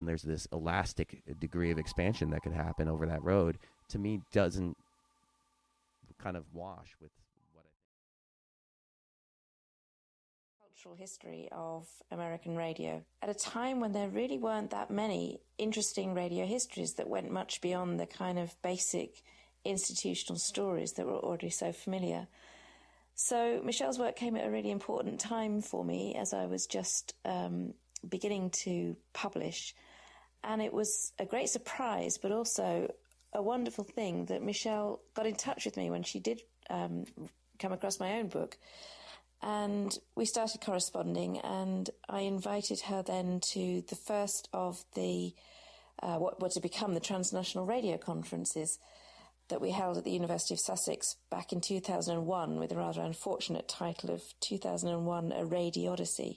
there's this elastic degree of expansion that could happen over that road, to me doesn't kind of wash with what I think. Cultural history of American radio at a time when there really weren't that many interesting radio histories that went much beyond the kind of basic institutional stories that were already so familiar. So Michelle's work came at a really important time for me as I was just beginning to publish. And it was a great surprise, but also a wonderful thing that Michelle got in touch with me when she did come across my own book. And we started corresponding, and I invited her then to the first of the what were to become the Transnational Radio Conferences that we held at the University of Sussex back in 2001 with a rather unfortunate title of 2001 A Radiodyssey.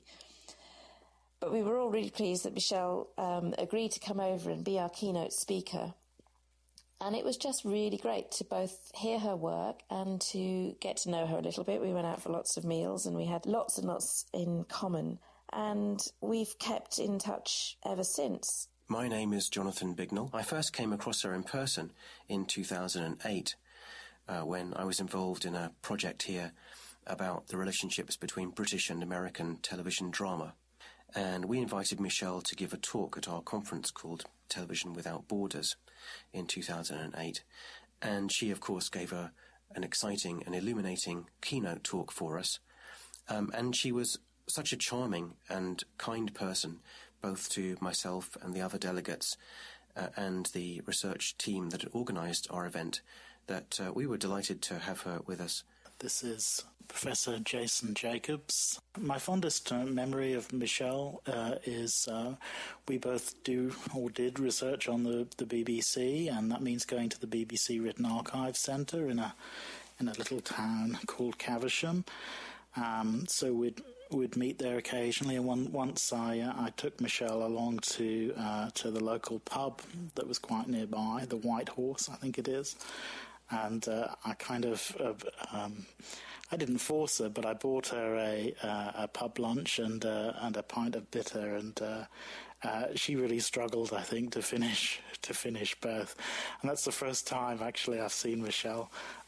But we were all really pleased that Michelle agreed to come over and be our keynote speaker. And it was just really great to both hear her work and to get to know her a little bit. We went out for lots of meals and we had lots and lots in common. And we've kept in touch ever since. My name is Jonathan Bignell. I first came across her in person in 2008 when I was involved in a project here about the relationships between British and American television drama. And we invited Michelle to give a talk at our conference called Television Without Borders in 2008. And she, of course, gave an exciting and illuminating keynote talk for us. And she was such a charming and kind person, both to myself and the other delegates and the research team that had organised our event, that we were delighted to have her with us. This is Professor Jason Jacobs. My fondest memory of Michelle is we both do or did research on the BBC, and that means going to the BBC Written Archives Centre in a little town called Caversham. So we'd meet there occasionally, and once I took Michelle along to the local pub that was quite nearby, the White Horse, I think it is. And I kind of, I didn't force her, but I bought her a pub lunch and a pint of bitter, and she really struggled, I think, to finish both. And that's the first time actually I've seen Michelle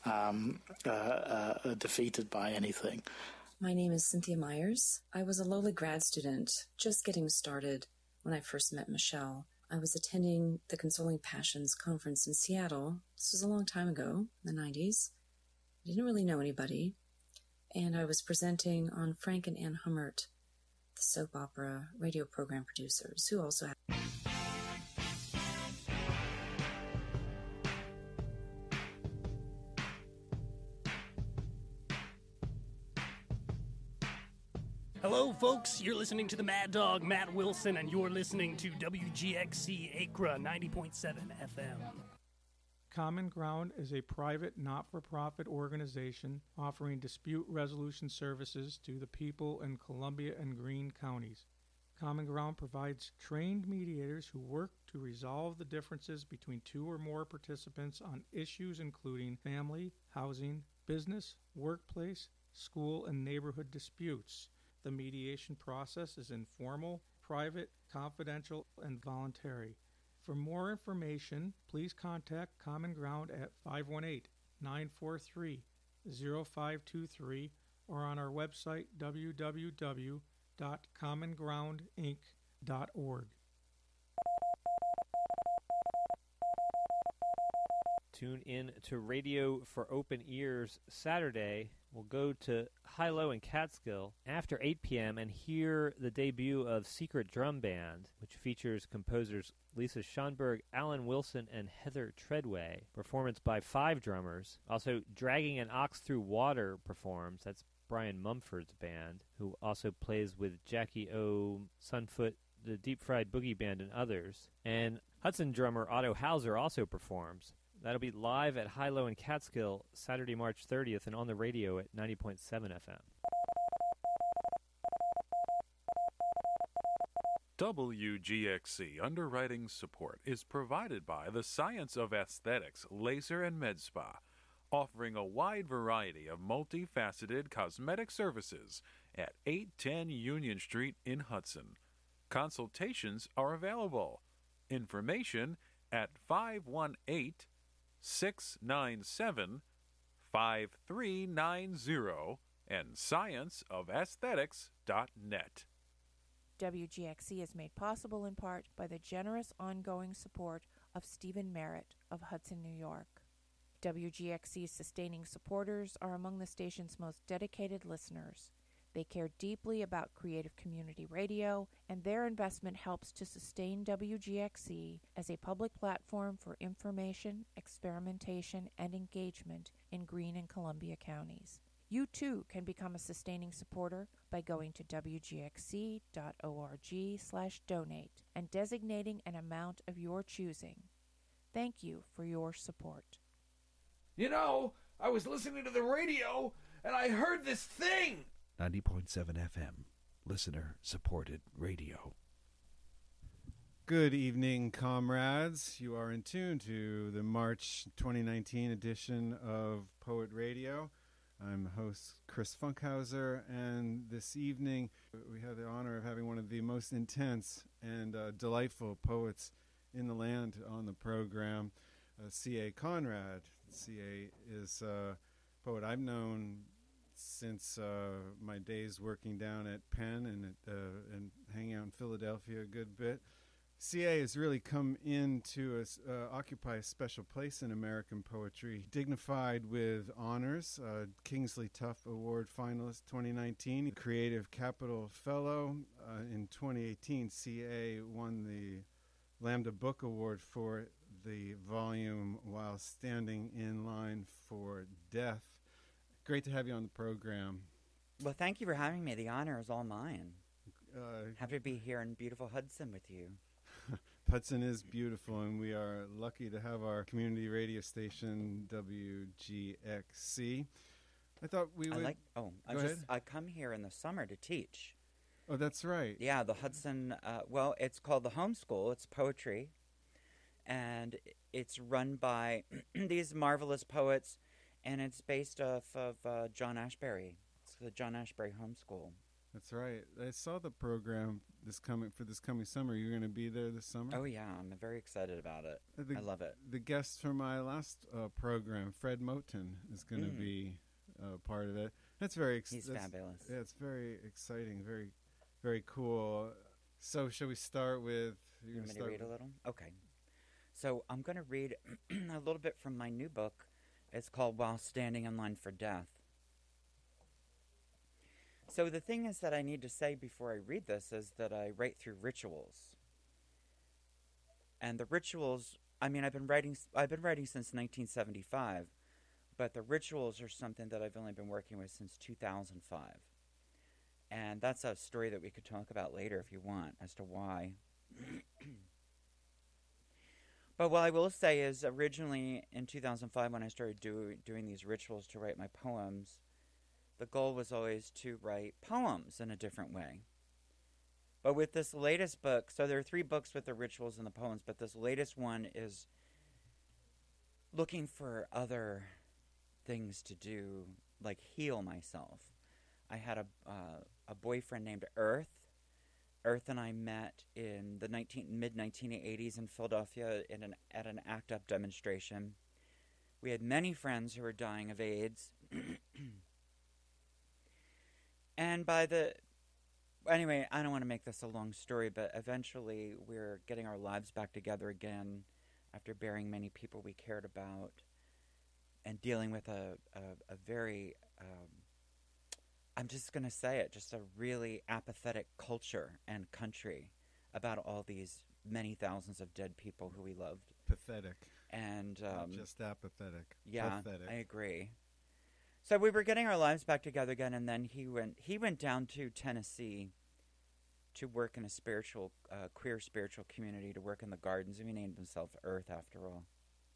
defeated by anything. My name is Cynthia Myers. I was a lowly grad student just getting started when I first met Michelle. I was attending the Consoling Passions conference in Seattle. This was a long time ago, in the 90s. I didn't really know anybody. And I was presenting on Frank and Ann Hummert, the soap opera radio program producers, who also had... Hello, folks. You're listening to the Mad Dog, Matt Wilson, and you're listening to WGXC Acra 90.7 FM. Common Ground is a private, not-for-profit organization offering dispute resolution services to the people in Columbia and Greene counties. Common Ground provides trained mediators who work to resolve the differences between two or more participants on issues including family, housing, business, workplace, school, and neighborhood disputes. The mediation process is informal, private, confidential, and voluntary. For more information, please contact Common Ground at 518-943-0523 or on our website www.commongroundinc.org. Tune in to Radio for Open Ears Saturday. We'll go to High-Low and Catskill after 8 p.m. and hear the debut of Secret Drum Band, which features composers Lisa Schonberg, Alan Wilson, and Heather Treadway. Performance by 5 drummers. Also, Dragging an Ox Through Water performs. That's Brian Mumford's band, who also plays with Jackie O, Sunfoot, the Deep Fried Boogie Band, and others. And Hudson drummer Otto Hauser also performs. That'll be live at High-Low and Catskill Saturday, March 30th, and on the radio at 90.7 FM. WGXC underwriting support is provided by the Science of Aesthetics Laser and Med Spa, offering a wide variety of multifaceted cosmetic services at 810 Union Street in Hudson. Consultations are available. Information at 518-697-5390 and scienceofesthetics.net. WGXC is made possible in part by the generous ongoing support of Stephen Merritt of Hudson, New York. WGXC's sustaining supporters are among the station's most dedicated listeners. They care deeply about creative community radio, and their investment helps to sustain WGXC as a public platform for information, experimentation, and engagement in Greene and Columbia counties. You too can become a sustaining supporter by going to wgxc.org/donate and designating an amount of your choosing. Thank you for your support. You know, I was listening to the radio and I heard this thing. 90.7 FM, listener-supported radio. Good evening, comrades. You are in tune to the March 2019 edition of Poet Radio. I'm host Chris Funkhauser, and this evening we have the honor of having one of the most intense and delightful poets in the land on the program, C.A. Conrad. C.A. is a poet I've known since my days working down at Penn and hanging out in Philadelphia a good bit. C.A. has really come in to occupy a special place in American poetry, dignified with honors, Kingsley Tuff Award finalist 2019, Creative Capital Fellow. In 2018, C.A. won the Lambda Book Award for the volume While Standing in Line for Death. Great to have you on the program. Well, thank you for having me. The honor is all mine. Happy to be here in beautiful Hudson with you. Hudson is beautiful, and we are lucky to have our community radio station, WGXC. I thought we would... I come here in the summer to teach. Oh, that's right. Yeah, the Hudson... it's called the Homeschool. It's poetry. And it's run by these marvelous poets, and it's based off of John Ashbery. It's the John Ashbery Homeschool. That's right. I saw the program this coming summer. You're going to be there this summer? Oh, yeah. I'm very excited about it. I love it. The guest from my last program, Fred Moten, is going to be part of it. That's very He's fabulous. Yeah, it's very exciting, very, very cool. So shall we start with... You want me to read a little? Okay. So I'm going to read a little bit from my new book. It's called While Standing in Line for Death. So the thing is that I need to say before I read this is that I write through rituals. And the rituals, I mean, I've been writing since 1975, but the rituals are something that I've only been working with since 2005. And that's a story that we could talk about later if you want, as to why. But what I will say is originally in 2005 when I started doing these rituals to write my poems, the goal was always to write poems in a different way. But with this latest book, so there are 3 books with the rituals and the poems, but this latest one is looking for other things to do, like heal myself. I had a boyfriend named Earth. Earth and I met in the mid-1980s in Philadelphia at an ACT UP demonstration. We had many friends who were dying of AIDS. And anyway, I don't want to make this a long story, but eventually we're getting our lives back together again after burying many people we cared about and dealing with a very, I'm just going to say it, just a really apathetic culture and country about all these many thousands of dead people who we loved. Pathetic. And not just apathetic. Yeah, pathetic. I agree. So we were getting our lives back together again, and then he went down to Tennessee to work in a queer spiritual community, to work in the gardens, and he named himself Earth after all.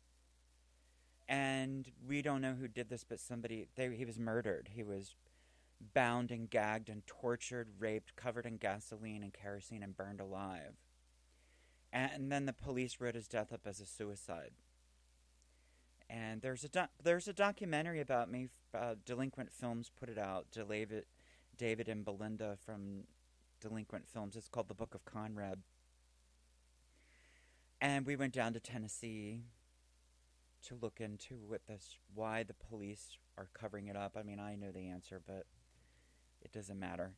And we don't know who did this, but he was murdered. He was bound and gagged and tortured, raped, covered in gasoline and kerosene, and burned alive. And then the police wrote his death up as a suicide. And there's a documentary about me. Delinquent Films put it out. David and Belinda from Delinquent Films. It's called The Book of Conrad. And we went down to Tennessee to look into why the police are covering it up. I mean, I know the answer, but it doesn't matter.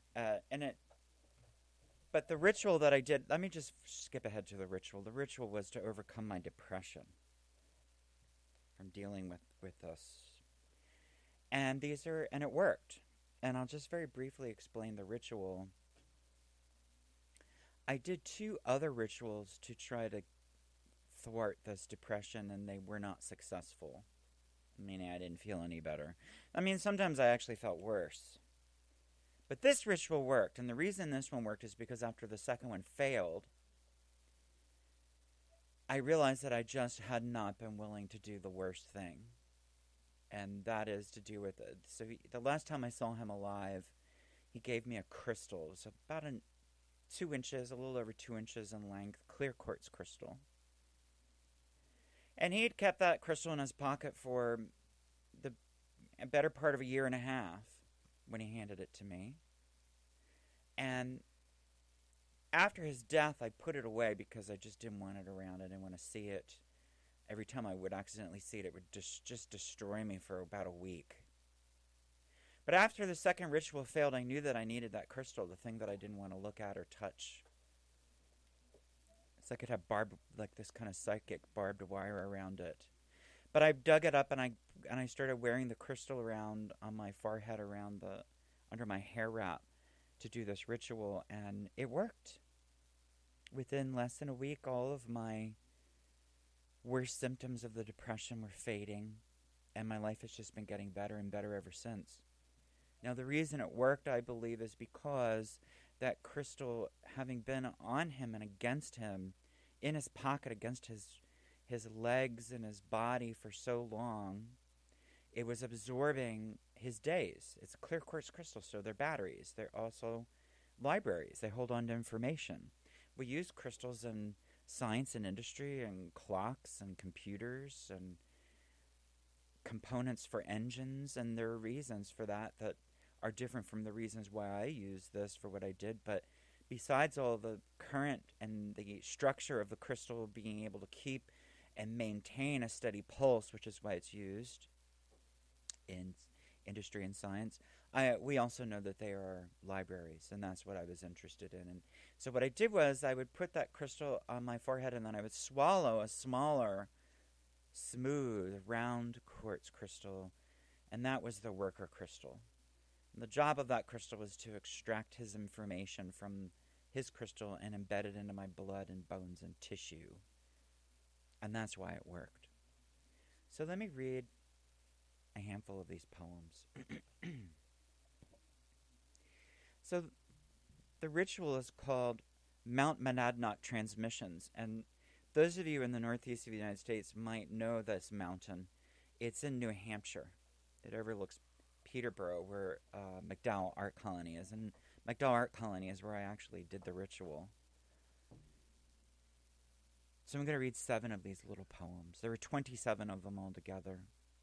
But the ritual that I did, let me just skip ahead to the ritual. The ritual was to overcome my depression from dealing with this. And it worked. And I'll just very briefly explain the ritual. I did 2 other rituals to try to thwart this depression, and they were not successful. Meaning I didn't feel any better. I mean, sometimes I actually felt worse. But this ritual worked, and the reason this one worked is because after the second one failed, I realized that I just had not been willing to do the worst thing. And that is to do with it. So the last time I saw him alive, he gave me a crystal. It was about 2 inches, a little over 2 inches in length, clear quartz crystal. And he had kept that crystal in his pocket for a better part of a year and a half when he handed it to me. And after his death, I put it away because I just didn't want it around. I didn't want to see it. Every time I would accidentally see it, it would just destroy me for about a week. But after the second ritual failed, I knew that I needed that crystal, the thing that I didn't want to look at or touch. It's like it had this kind of psychic barbed wire around it. But I dug it up and I started wearing the crystal around on my forehead, under my hair wrap, to do this ritual, and it worked. Within less than a week, all of my worst symptoms of the depression were fading, and my life has just been getting better and better ever since. Now, the reason it worked, I believe, is because that crystal, having been on him and against him, in his pocket, against his legs and his body for so long, it was absorbing his days. It's a clear quartz crystal, so they're batteries. They're also libraries. They hold on to information. We use crystals in science and industry and clocks and computers and components for engines, and there are reasons for that are different from the reasons why I use this for what I did. But besides all the current and the structure of the crystal being able to keep and maintain a steady pulse, which is why it's used in industry and science, we also know that they are libraries, and that's what I was interested in. And so what I did was I would put that crystal on my forehead, and then I would swallow a smaller, smooth, round quartz crystal, and that was the worker crystal. And the job of that crystal was to extract his information from his crystal and embed it into my blood and bones and tissue. And that's why it worked. So let me read a handful of these poems. So the ritual is called Mount Monadnock Transmissions, and those of you in the northeast of the United States might know this mountain. It's in New Hampshire. It overlooks Peterborough, where MacDowell Art Colony is, and MacDowell Art Colony is where I actually did the ritual. So I'm going to read 7 of these little poems. There were 27 of them altogether.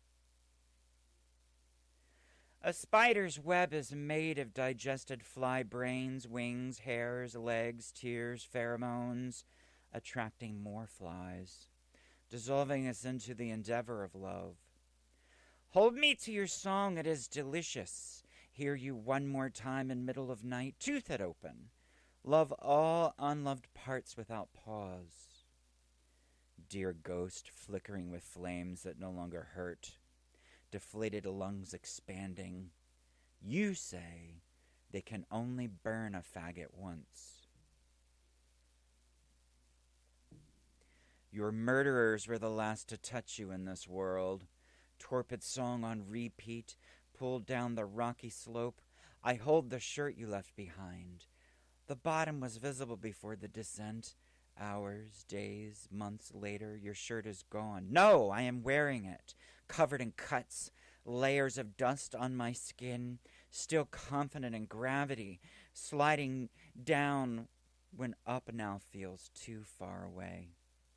A spider's web is made of digested fly brains, wings, hairs, legs, tears, pheromones, attracting more flies, dissolving us into the endeavor of love. Hold me to your song, it is delicious. Hear you one more time in middle of night, tooth it open. Love all unloved parts without pause. Dear ghost, flickering with flames that no longer hurt, deflated lungs expanding. You say they can only burn a faggot once. Your murderers were the last to touch you in this world. Torpid song on repeat, pulled down the rocky slope. I hold the shirt you left behind. The bottom was visible before the descent. Hours, days, months later, your shirt is gone. No, I am wearing it, covered in cuts, layers of dust on my skin, still confident in gravity, sliding down when up now feels too far away.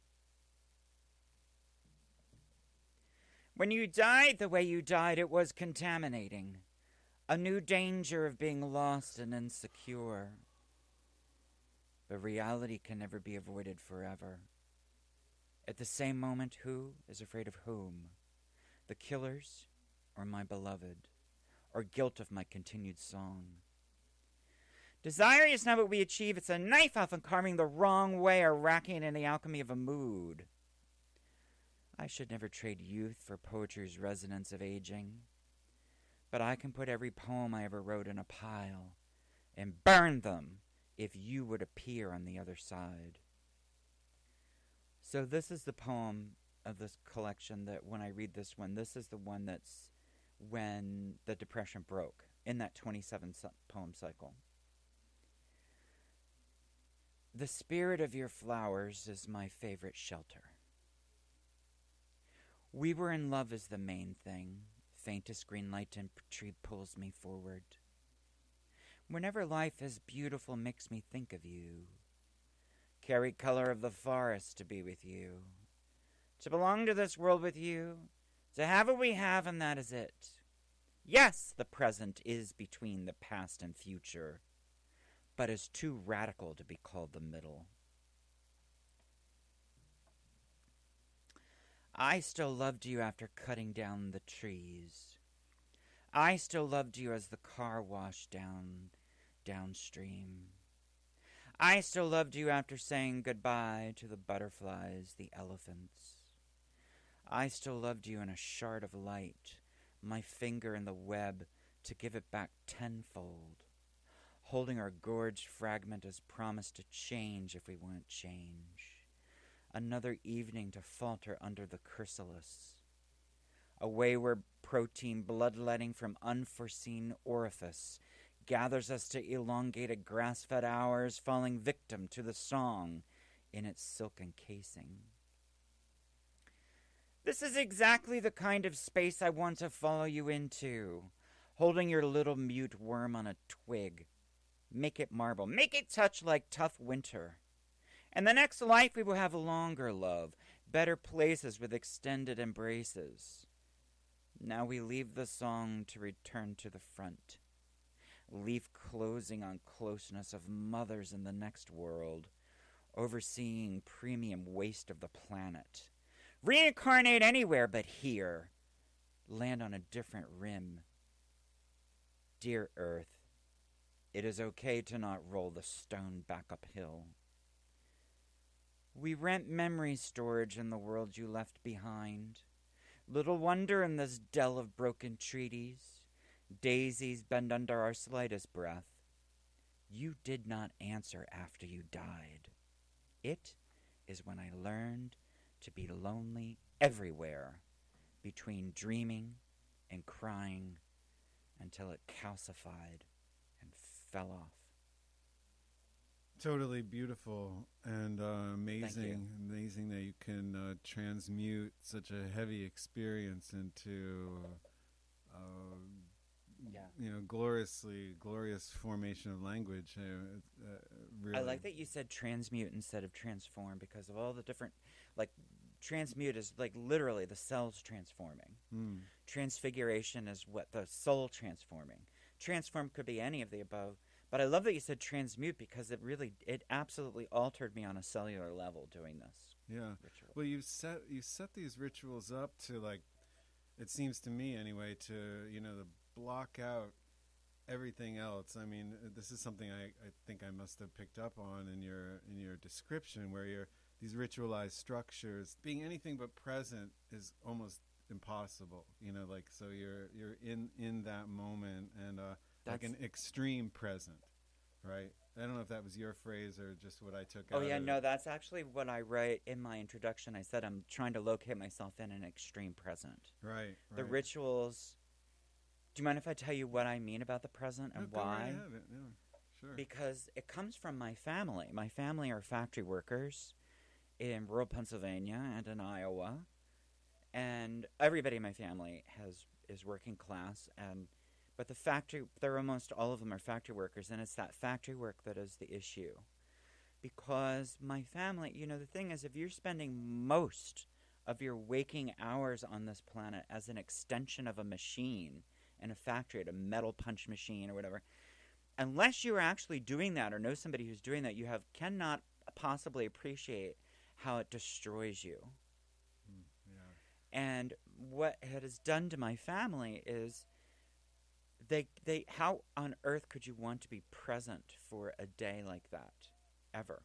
When you died the way you died, it was contaminating, a new danger of being lost and insecure. But reality can never be avoided forever. At the same moment, who is afraid of whom? The killers or my beloved, or guilt of my continued song? Desire is not what we achieve. It's a knife often carving the wrong way or racking in the alchemy of a mood. I should never trade youth for poetry's resonance of aging. But I can put every poem I ever wrote in a pile and burn them if you would appear on the other side. So this is the poem of this collection that when I read this one, this is the one that's when the Depression broke in that 27 poem cycle. The spirit of your flowers is my favorite shelter. We were in love is the main thing. Faintest green light in tree pulls me forward. Whenever life is beautiful makes me think of you. Carry color of the forest to be with you. To belong to this world with you. To have what we have, and that is it. Yes, the present is between the past and future, but is too radical to be called the middle. I still loved you after cutting down the trees. I still loved you as the car washed downstream. I still loved you after saying goodbye to the butterflies, the elephants. I still loved you in a shard of light, my finger in the web to give it back tenfold, holding our gorged fragment as promise to change if we want change. Another evening to falter under the chrysalis. A wayward protein bloodletting from unforeseen orifice gathers us to elongated grass-fed hours, falling victim to the song in its silken casing. This is exactly the kind of space I want to follow you into, holding your little mute worm on a twig. Make it marble. Make it touch like tough winter. And the next life we will have longer love, better places with extended embraces. Now we leave the song to return to the front. Leaf closing on closeness of mothers in the next world, overseeing premium waste of the planet. Reincarnate anywhere but here. Land on a different rim. Dear Earth, it is okay to not roll the stone back uphill. We rent memory storage in the world you left behind. Little wonder in this dell of broken treaties. Daisies bend under our slightest breath. You did not answer after you died. It is when I learned to be lonely everywhere, between dreaming and crying, until it calcified and fell off. Totally beautiful and amazing. Amazing that you can transmute such a heavy experience into, glorious formation of language. Really. I like that you said transmute instead of transform because of all the different, transmute is literally the cells transforming. Transfiguration is what the soul transforming. Transform could be any of the above. But I love that you said transmute because it absolutely altered me on a cellular level doing this. Yeah. Ritual. Well, you set these rituals up to it seems to me anyway, to to block out everything else. I mean, this is something I think I must have picked up on in your description, where these ritualized structures being anything but present is almost impossible. So you're in that moment and like an extreme present, right? I don't know if that was your phrase or just what I took out. Oh, yeah, no, that's actually what I write in my introduction. I said I'm trying to locate myself in an extreme present. Right. The rituals. Do you mind if I tell you what I mean about the present and why? Go right ahead. Yeah, sure. Because it comes from my family. My family are factory workers in rural Pennsylvania and in Iowa. And everybody in my family is working class, but the factory, they're almost all of them are factory workers, and it's that factory work that is the issue. Because my family, the thing is, if you're spending most of your waking hours on this planet as an extension of a machine in a factory, at a metal punch machine or whatever, unless you are actually doing that or know somebody who's doing that, cannot possibly appreciate how it destroys you. Yeah. And what it has done to my family is they how on earth could you want to be present for a day like that ever?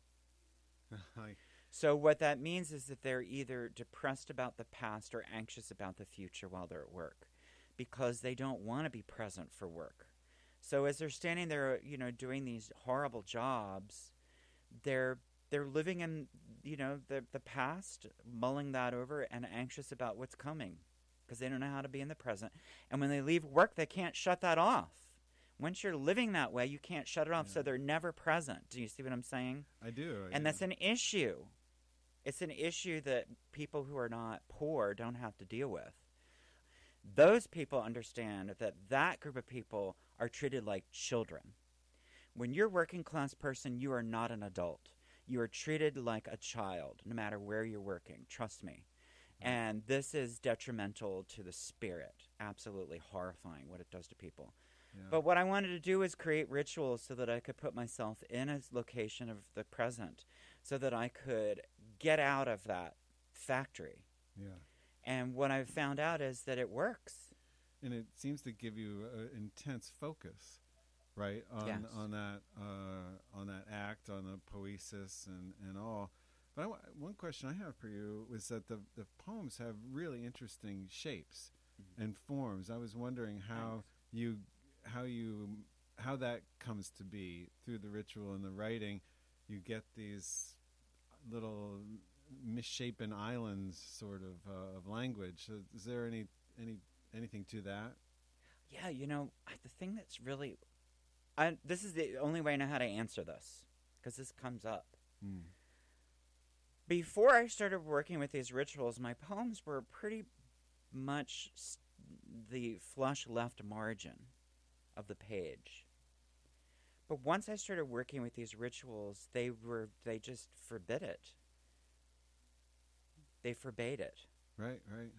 So what that means is that they're either depressed about the past or anxious about the future while they're at work, because they don't want to be present for work. So as they're standing there, doing these horrible jobs, they're living in, the past, mulling that over and anxious about what's coming, because they don't know how to be in the present. And when they leave work, they can't shut that off. Once you're living that way, you can't shut it off, so they're never present. Do you see what I'm saying? I do. And that's an issue. It's an issue that people who are not poor don't have to deal with. Those people understand that group of people are treated like children. When you're a working class person, you are not an adult. You are treated like a child, no matter where you're working. Trust me. And this is detrimental to the spirit. Absolutely horrifying what it does to people. Yeah. But what I wanted to do was create rituals so that I could put myself in a location of the present, so that I could get out of that factory. Yeah. And what I've found out is that it works. And it seems to give you intense focus, right, on that act, on the poesis and all. But one question I have for you was that the poems have really interesting shapes and forms. I was wondering how that comes to be through the ritual and the writing. You get these little misshapen islands, sort of language. Is there anything to that? Yeah, the thing that's really, this is the only way I know how to answer this, because this comes up. Before I started working with these rituals, my poems were pretty much the flush left margin of the page. But once I started working with these rituals, they just forbid it. They forbade it. Right.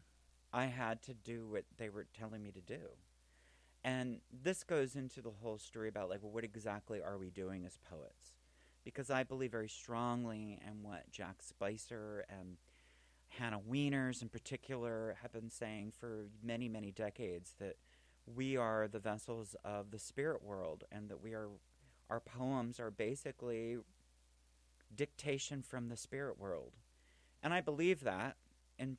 I had to do what they were telling me to do. And this goes into the whole story about, what exactly are we doing as poets? Because I believe very strongly in what Jack Spicer and Hannah Wieners in particular have been saying for many, many decades, that we are the vessels of the spirit world, and that our poems are basically dictation from the spirit world. And I believe that. And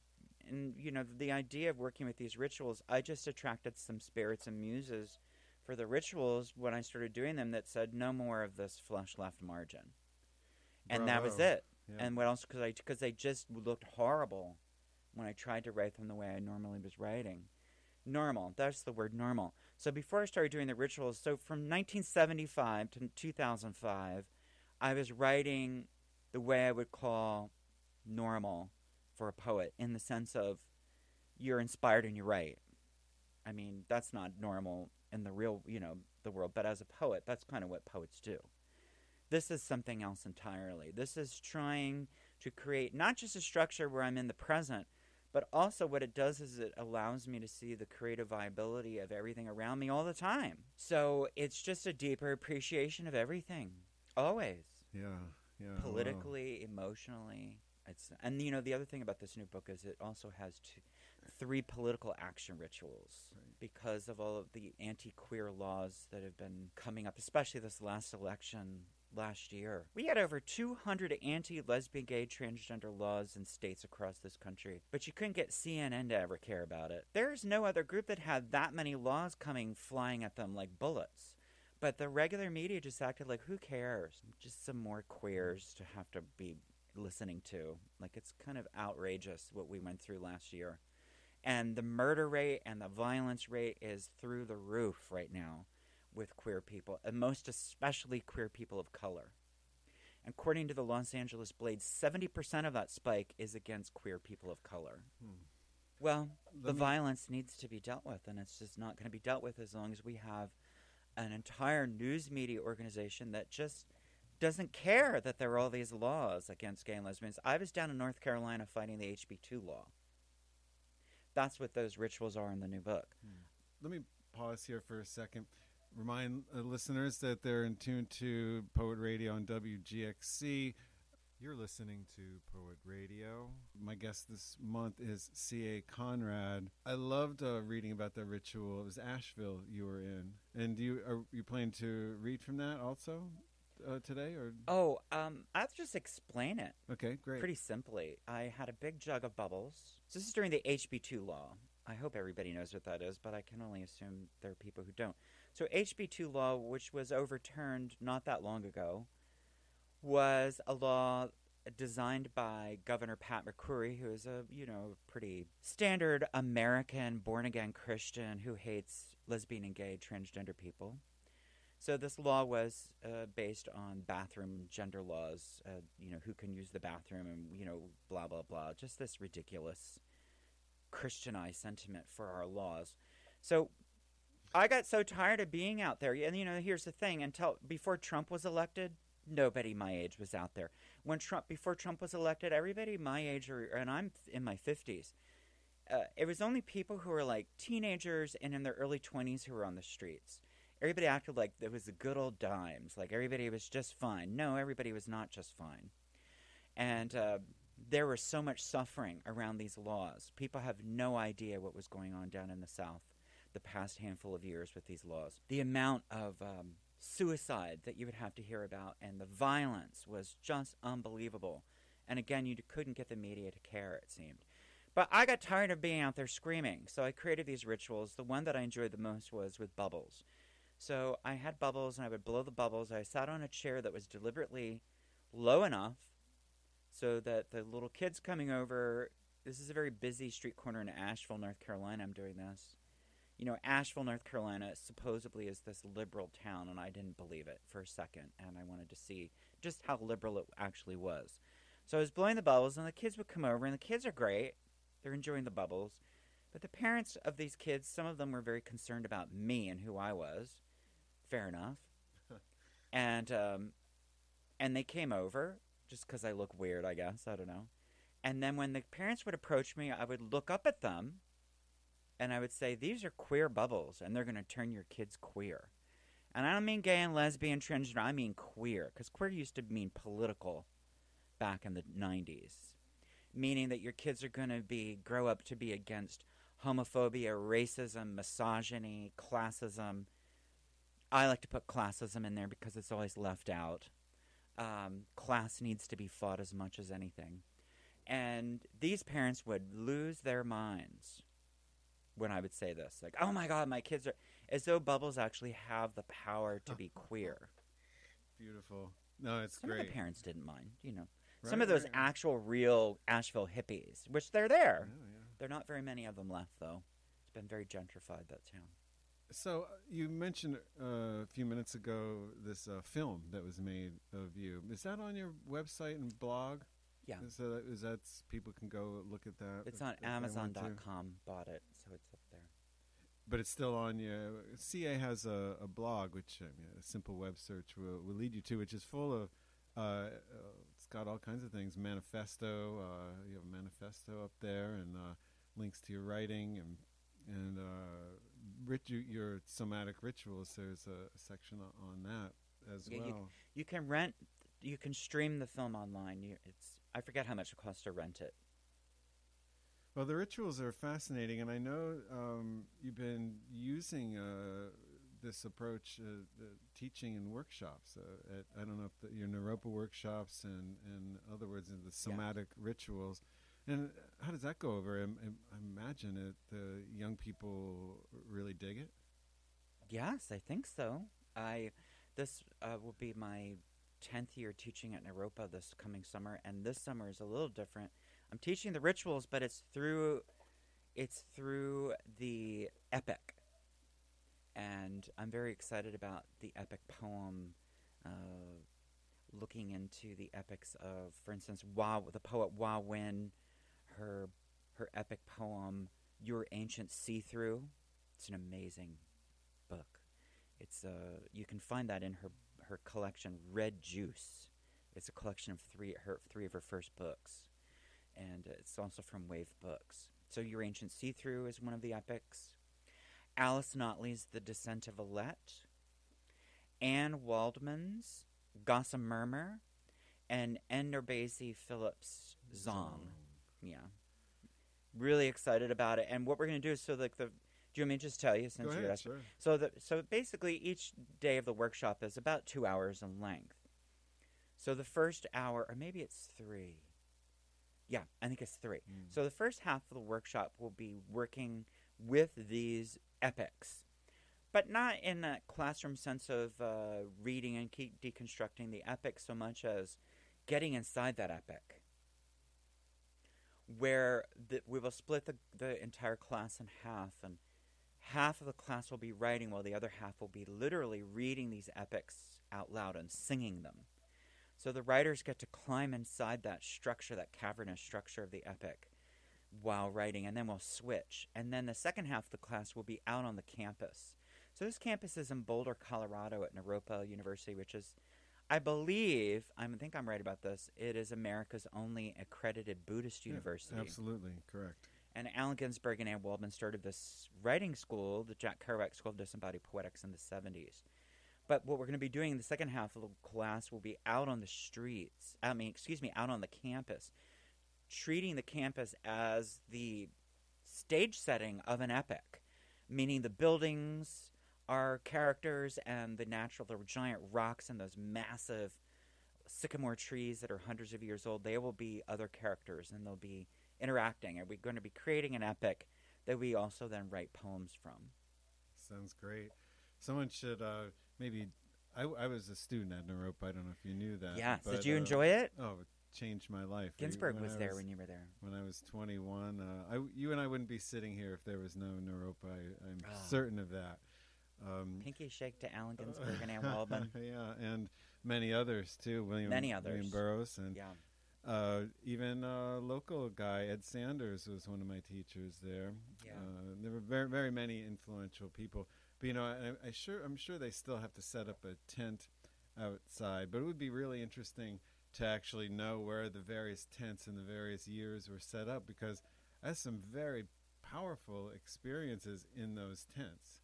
the idea of working with these rituals, I just attracted some spirits and muses for the rituals when I started doing them that said no more of this flesh left margin. And that was it. Yeah. And what else? Because they just looked horrible when I tried to write them the way I normally was writing. Normal. That's the word, normal. So before I started doing the rituals, so from 1975 to 2005, I was writing the way I would call normal for a poet, in the sense of you're inspired and you write. I mean, that's not normal in the real, the world, but as a poet, that's kind of what poets do. This is something else entirely. This is trying to create not just a structure where I'm in the present, but also what it does is it allows me to see the creative viability of everything around me all the time. So it's just a deeper appreciation of everything, always. Yeah. Politically, emotionally. And the other thing about this new book is it also has 3 political action rituals, because of all of the anti-queer laws that have been coming up, especially this last election last year. We had over 200 anti-lesbian, gay, transgender laws in states across this country, but you couldn't get CNN to ever care about it. There's no other group that had that many laws coming flying at them like bullets. But the regular media just acted like, who cares? Just some more queers to have to be listening to. It's kind of outrageous what we went through last year. And the murder rate and the violence rate is through the roof right now with queer people, and most especially queer people of color. According to the Los Angeles Blade, 70% of that spike is against queer people of color. Well, the violence needs to be dealt with, and it's just not going to be dealt with as long as we have an entire news media organization that just doesn't care that there are all these laws against gay and lesbians. I was down in North Carolina fighting the HB2 law. That's what those rituals are in the new book. Let me pause here for a second. Remind listeners that they're in tune to Poet Radio on WGXC. You're listening to Poet Radio. My guest this month is C.A. Conrad. I loved reading about that ritual. It was Asheville you were in. And are you planning to read from that also today? Or I'll just explain it. Okay, great. Pretty simply. I had a big jug of bubbles. So this is during the HB2 law. I hope everybody knows what that is, but I can only assume there are people who don't. So HB2 law, which was overturned not that long ago, was a law designed by Governor Pat McCrory, who is a, pretty standard American born-again Christian who hates lesbian and gay transgender people. So this law was based on bathroom gender laws, who can use the bathroom and, blah, blah, blah. Just this ridiculous Christianized sentiment for our laws. So I got so tired of being out there. And, here's the thing. Before Trump was elected, nobody my age was out there. Before Trump was elected, everybody my age, and I'm in my 50s, it was only people who were like teenagers and in their early 20s who were on the streets. Everybody acted like it was the good old times, like everybody was just fine. No, everybody was not just fine. And there was so much suffering around these laws. People have no idea what was going on down in the South the past handful of years with these laws. The amount of suicide that you would have to hear about and the violence was just unbelievable. And again, you couldn't get the media to care, it seemed. But I got tired of being out there screaming, so I created these rituals. The one that I enjoyed the most was with bubbles. So I had bubbles, and I would blow the bubbles. I sat on a chair that was deliberately low enough so that the little kids coming over, this is a very busy street corner in Asheville, North Carolina, I'm doing this. Asheville, North Carolina, supposedly is this liberal town, and I didn't believe it for a second, and I wanted to see just how liberal it actually was. So I was blowing the bubbles, and the kids would come over, and the kids are great. They're enjoying the bubbles. But the parents of these kids, some of them were very concerned about me and who I was. Fair enough. And they came over, just because I look weird, I guess. I don't know. And then when the parents would approach me, I would look up at them, and I would say, these are queer bubbles, and they're going to turn your kids queer. And I don't mean gay and lesbian, transgender. I mean queer, because queer used to mean political back in the 90s, meaning that your kids are going to grow up to be against homophobia, racism, misogyny, classism. I like to put classism in there because it's always left out. Class needs to be fought as much as anything. And these parents would lose their minds when I would say this. Like, oh my God, my kids are... As though bubbles actually have the power to be queer. Beautiful. No, it's Some great. of the parents didn't mind, Right, Some of those right. actual, real Asheville hippies, which they're there. Yeah. There are not very many of them left, though. It's been very gentrified, that town. So you mentioned a few minutes ago this film that was made of you. Is that on your website and blog? Yeah. So is that people can go look at that? It's on if they want to? Amazon.com, bought it, so it's up there. But it's still on your... CA has a blog, which a simple web search will lead you to, which is full of... it's got all kinds of things. Manifesto. You have a manifesto up there, and links to your writing and your somatic rituals. There's a section on that as well. You can stream the film online. I forget how much it costs to rent it. Well, the rituals are fascinating, and I know you've been using this approach, teaching in workshops. I don't know if your Naropa workshops and in other words, in the somatic rituals. And how does that go over? I imagine the young people really dig it. Yes, I think so. This will be my 10th year teaching at Naropa this coming summer, and this summer is a little different. I'm teaching the rituals, but it's through the epic, and I'm very excited about the epic poem. Looking into the epics of, for instance, the poet Wah Win, her epic poem "Your Ancient See-Through." It's an amazing book. It's you can find that in her collection Red Juice. It's a collection of three of her first books. And it's also from Wave Books. So Your Ancient See-Through is one of the epics. Alice Notley's The Descent of Alette. Anne Waldman's Gossamer Murmur. and Enderbasi Phillips Zong. Yeah. Really excited about it. And what we're going to do is, do you want me to just tell you since Go you're ahead, asking? sure. So basically each day of the workshop is about 2 hours in length. So the first hour, or maybe it's 3. Yeah, I think it's 3. So the first half of the workshop will be working with these epics, but not in a classroom sense of reading and deconstructing the epic so much as getting inside that epic, where we will split the entire class in half, and half of the class will be writing while the other half will be literally reading these epics out loud and singing them. So the writers get to climb inside that structure, that cavernous structure of the epic while writing, and then we'll switch. And then the second half of the class will be out on the campus. So this campus is in Boulder, Colorado at Naropa University, which is, I think I'm right about this, it is America's only accredited Buddhist university. Absolutely, correct. And Allen Ginsberg and Anne Waldman started this writing school, the Jack Kerouac School of Disembodied Poetics, in the 70s. But what we're going to be doing in the second half of the class will be out on the streets, out on the campus, treating the campus as the stage setting of an epic, meaning the buildings are characters and the giant rocks and those massive sycamore trees that are hundreds of years old, they will be other characters and they'll be interacting. And we're going to be creating an epic that we also then write poems from. Sounds great. Someone should maybe. I was a student at Naropa. I don't know if you knew that. Yes. But, Did you enjoy it? Oh, it changed my life. Ginsberg was there when you were there. When I was 21. You and I wouldn't be sitting here if there was no Naropa. I'm certain of that. Pinky shake to Allen Ginsberg and Anne Waldman. Yeah, and many others too. William Burroughs, and even a local guy, Ed Sanders, was one of my teachers there. Yeah. There were very, very many influential people. But I'm sure they still have to set up a tent outside. But it would be really interesting to actually know where the various tents in the various years were set up, because I had some very powerful experiences in those tents.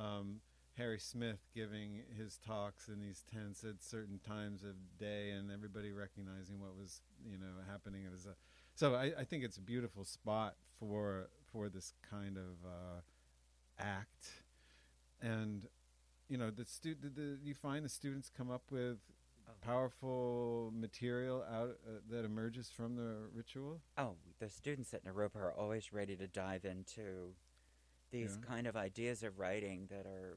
Harry Smith giving his talks in these tents at certain times of day, and everybody recognizing what was happening. So I think it's a beautiful spot for this kind of act. And you find the students come up with powerful material out that emerges from the ritual? Oh, the students at Naropa are always ready to dive into these kind of ideas of writing that are,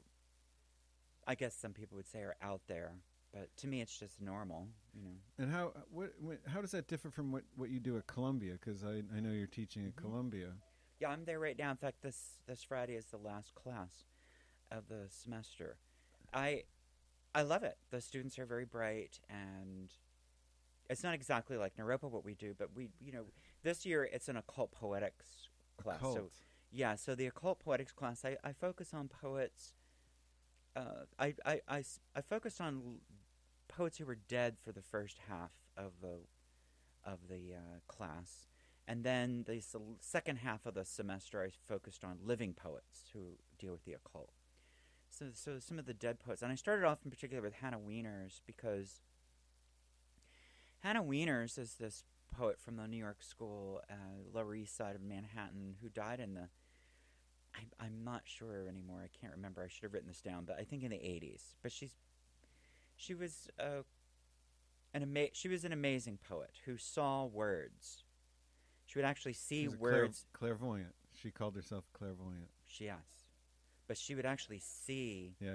I guess some people would say, are out there. But to me, it's just normal, And how does that differ from what you do at Columbia? Because I know you're teaching at Columbia. Yeah, I'm there right now. In fact, this Friday is the last class of the semester. I love it. The students are very bright, and it's not exactly like Naropa what we do, but we this year it's an occult poetics class. Occult. So the occult poetics class, I focus on poets. I focused on poets who were dead for the first half of the class, and then the second half of the semester I focused on living poets who deal with the occult. So some of the dead poets, and I started off in particular with Hannah Wieners, because Hannah Wieners is this poet from the New York School, Lower East Side of Manhattan, who died in the, I'm not sure anymore, I can't remember, I should have written this down, but I think in the 80s. But she was an amazing poet who saw words. She would actually see words. Clairvoyant. She called herself clairvoyant. Yes. But she would actually see. Yeah.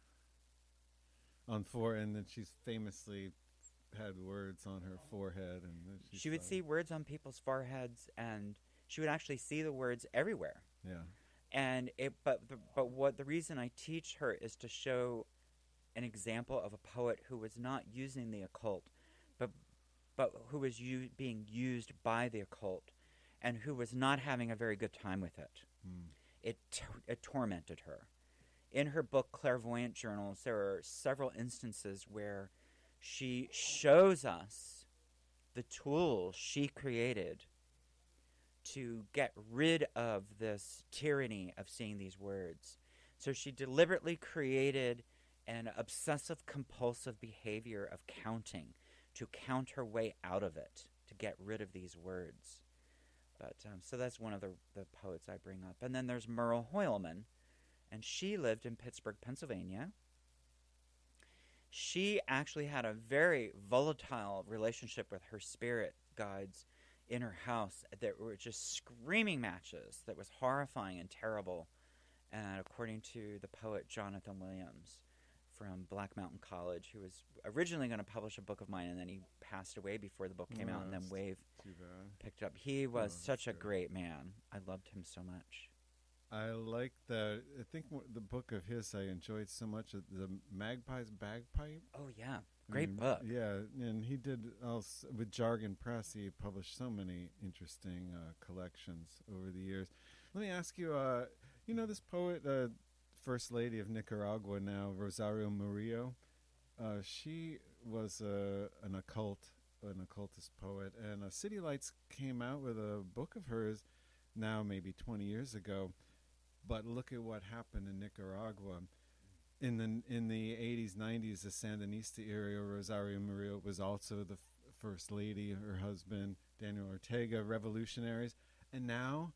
And then she's famously had words on her forehead, and she would see words on people's foreheads, and she would actually see the words everywhere. Yeah. And but what the reason I teach her is to show an example of a poet who was not using the occult, but who was being used by the occult, and who was not having a very good time with it. It tormented her. In her book Clairvoyant Journals, there are several instances where she shows us the tools she created to get rid of this tyranny of seeing these words. So she deliberately created an obsessive-compulsive behavior of counting. to count her way out of it, to get rid of these words. But so that's one of the poets I bring up. And then there's Merle Hoylman, and she lived in Pittsburgh, Pennsylvania. She actually had a very volatile relationship with her spirit guides in her house that were just screaming matches that was horrifying and terrible. And according to the poet Jonathan Williams from Black Mountain College, who was originally going to publish a book of mine, and then he passed away before the book came out, and then Wave picked it up. He was such a great man. I loved him so much. I like the. I think the book of his I enjoyed so much. The Magpie's Bagpipe. Oh yeah, great book. Yeah, and he did also with Jargon Press. He published so many interesting collections over the years. Let me ask you. You know this poet, First Lady of Nicaragua now, Rosario Murillo. She was an occultist poet, and City Lights came out with a book of hers now maybe 20 years ago. But look at what happened in Nicaragua. In the 80s, 90s, the Sandinista area, Rosario Murillo was also the First Lady, her husband, Daniel Ortega, revolutionaries. And now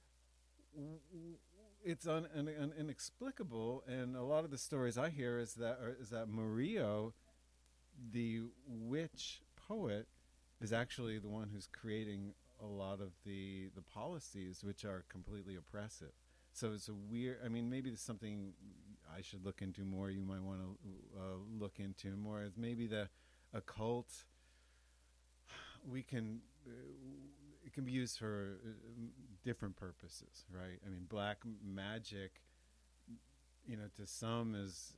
it's inexplicable, and a lot of the stories I hear is that Murillo, the witch poet, is actually the one who's creating a lot of the policies which are completely oppressive. So it's a weird. I mean, maybe it's something I should look into more. You might want to look into more. Is maybe the occult. We can. It can be used for different purposes, right? I mean, black magic, to some is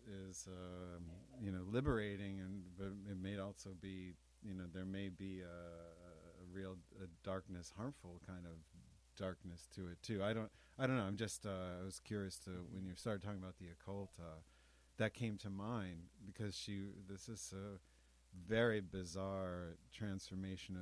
liberating, but it may also be, there may be a real darkness, harmful kind of darkness to it too. I don't know. I'm just I was curious to when you started talking about the occult, that came to mind because this is a very bizarre transformation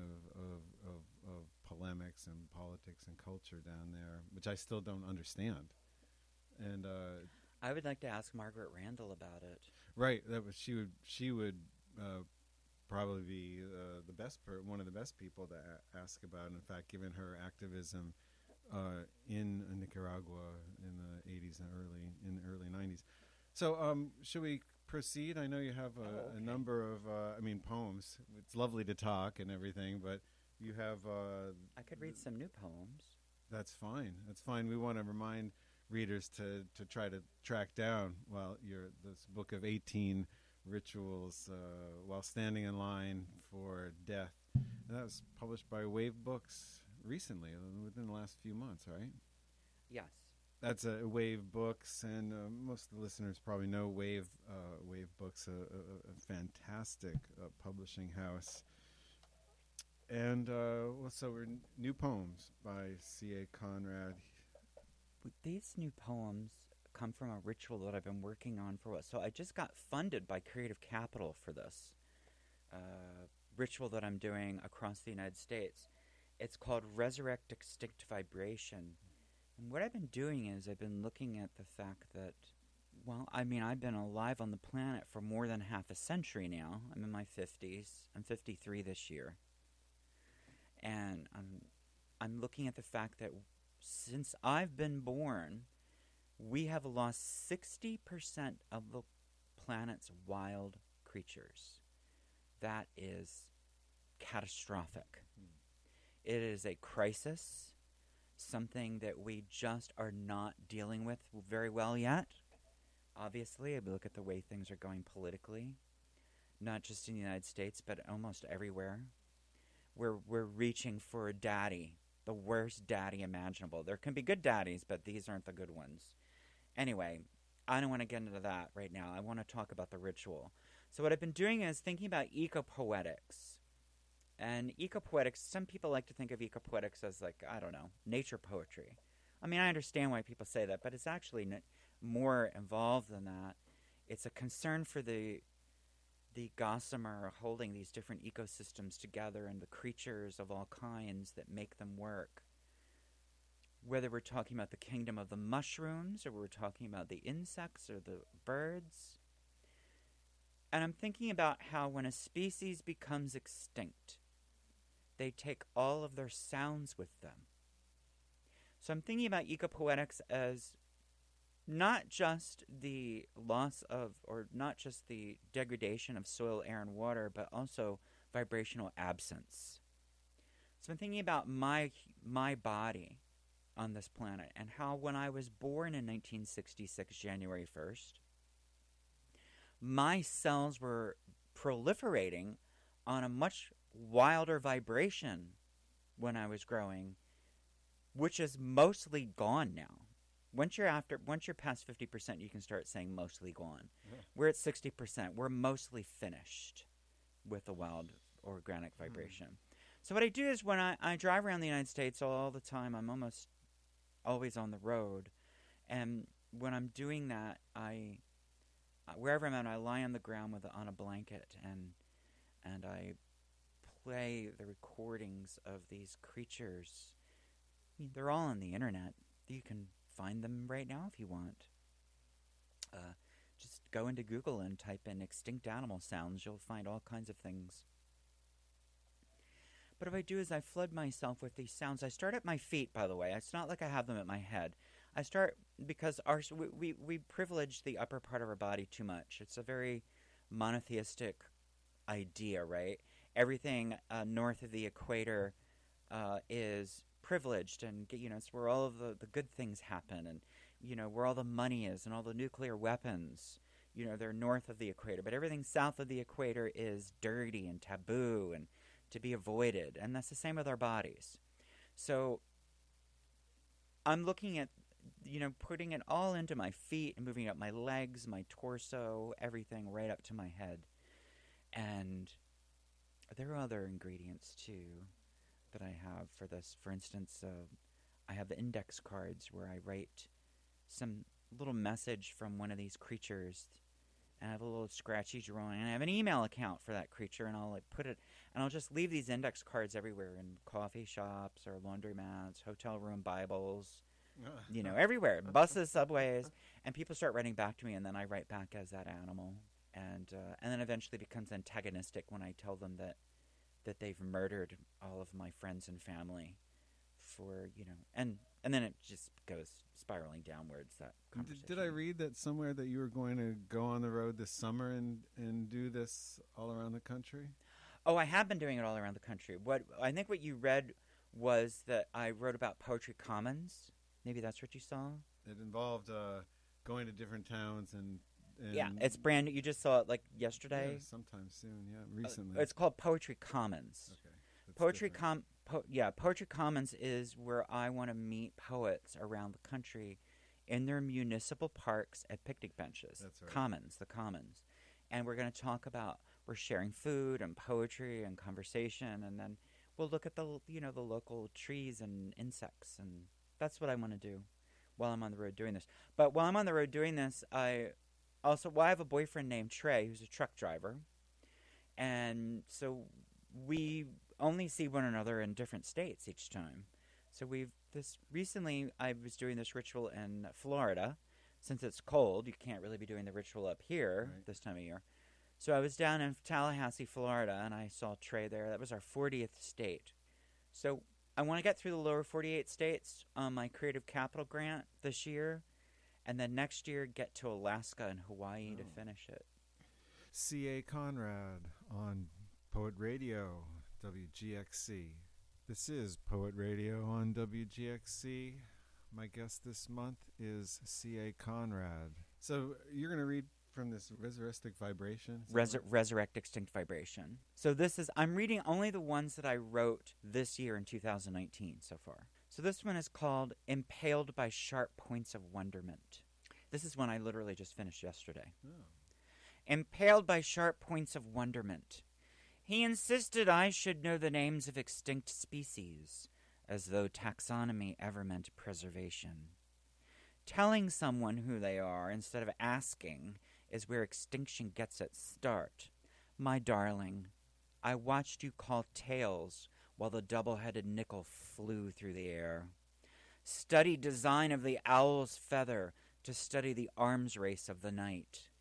of polemics and politics and culture down there, which I still don't understand. And I would like to ask Margaret Randall about it. Right, she would probably be one of the best people to ask about. In fact, given her activism in Nicaragua in the 80s and early 90s. So, should we proceed? I know you have a number of poems. It's lovely to talk and everything, but you have. I could read some new poems. That's fine. We want to remind readers to try to track down this book of 18 rituals while standing in line for death. And that was published by Wave Books recently, within the last few months, right? Yes. That's Wave Books, and most of the listeners probably know Wave Books, a fantastic publishing house. And so we're new poems by C.A. Conrad. These new poems come from a ritual that I've been working on for a while. So I just got funded by Creative Capital for this ritual that I'm doing across the United States. It's called Resurrect Extinct Vibration. And what I've been doing is I've been looking at the fact that, I've been alive on the planet for more than half a century now. I'm in my 50s. I'm 53 this year. And I'm looking at the fact that since I've been born, we have lost 60% of the planet's wild creatures. That is catastrophic. It is a crisis, something that we just are not dealing with very well yet. Obviously, we look at the way things are going politically, not just in the United States, but almost everywhere. We're reaching for a daddy, the worst daddy imaginable. There can be good daddies, but these aren't the good ones. Anyway, I don't want to get into that right now. I want to talk about the ritual. So what I've been doing is thinking about ecopoetics. And ecopoetics, some people like to think of ecopoetics as nature poetry. I mean, I understand why people say that, but it's actually more involved than that. It's a concern for the gossamer holding these different ecosystems together and the creatures of all kinds that make them work. Whether we're talking about the kingdom of the mushrooms or we're talking about the insects or the birds, And I'm thinking about how when a species becomes extinct, they take all of their sounds with them. So I'm thinking about ecopoetics as not just the loss of, or not just the degradation of soil, air, and water, but also vibrational absence. So I'm thinking about my body on this planet and how when I was born in 1966, January 1st, my cells were proliferating on a much wilder vibration when I was growing, which is mostly gone now. Once you're past 50%, you can start saying mostly gone. Yeah. We're at 60%. We're mostly finished with the wild organic vibration. So what I do is when I drive around the United States all the time, I'm almost always on the road. And when I'm doing that, wherever I'm at, I lie on the ground on a blanket and I play the recordings of these creatures. I mean, they're all on the internet. You can find them right now if you want. Just go into Google and type in extinct animal sounds. You'll find all kinds of things. But what I do is I flood myself with these sounds. I start at my feet, by the way. It's not like I have them at my head. I start because we privilege the upper part of our body too much. It's a very monotheistic idea, right? Everything north of the equator is privileged, and it's where all of the good things happen, and where all the money is and all the nuclear weapons. They're north of the equator, but everything south of the equator is dirty and taboo and to be avoided, and that's the same with our bodies. So I'm looking at putting it all into my feet and moving up my legs, my torso, everything right up to my head. And there are other ingredients too that I have for this. For instance, I have the index cards where I write some little message from one of these creatures, and I have a little scratchy drawing, and I have an email account for that creature, and I'll put it, and I'll just leave these index cards everywhere in coffee shops or laundromats, hotel room Bibles, everywhere, buses, subways, and people start writing back to me, and then I write back as that animal, and then eventually becomes antagonistic when I tell them that they've murdered all of my friends and family for, and then it just goes spiraling downwards, that conversation. Did I read that somewhere that you were going to go on the road this summer and do this all around the country? Oh, I have been doing it all around the country. I think what you read was that I wrote about Poetry Commons. Maybe that's what you saw? It involved going to different towns and yeah, it's brand new. You just saw it like yesterday? Yeah, sometime soon, recently. It's called Poetry Commons. Okay. Poetry Commons is where I want to meet poets around the country in their municipal parks at picnic benches. That's right. The Commons. And we're going to talk about, we're sharing food and poetry and conversation, and then we'll look at the local trees and insects, and that's what I want to do while I'm on the road doing this. But while I'm on the road doing this, I have a boyfriend named Trey who's a truck driver, and so we only see one another in different states each time. So recently I was doing this ritual in Florida. Since it's cold, you can't really be doing the ritual up here this time of year. So I was down in Tallahassee, Florida, and I saw Trey there. That was our 40th state. So I want to get through the lower 48 states on my Creative Capital grant this year, and then next year get to Alaska and Hawaii to finish it. C.A. Conrad on Poet Radio, WGXC. This is Poet Radio on WGXC. My guest this month is C.A. Conrad. So you're going to read from this Resurrectic Vibration? Resurrect Extinct Vibration. So I'm reading only the ones that I wrote this year in 2019 so far. So this one is called Impaled by Sharp Points of Wonderment. This is one I literally just finished yesterday. Oh. Impaled by sharp points of wonderment. He insisted I should know the names of extinct species, as though taxonomy ever meant preservation. Telling someone who they are instead of asking is where extinction gets its start. My darling, I watched you call tails while the double-headed nickel flew through the air. Studied design of the owl's feather to study the arms race of the night.